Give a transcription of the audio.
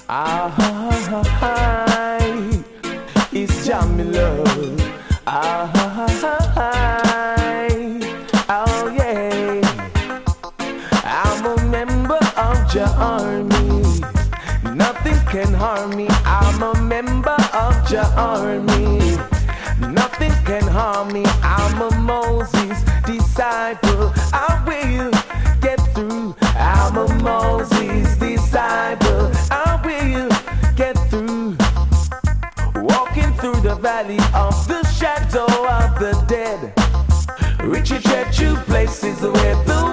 It's Jamila. Oh yeah. I'm a member of your army. Nothing can harm me. I'm a member of your army. Nothing can harm me. I'm a Moses disciple. I will get through. I'm a Moses disciple. I will get through. Walking through the valley of the shadow of the dead. Reaching to places where the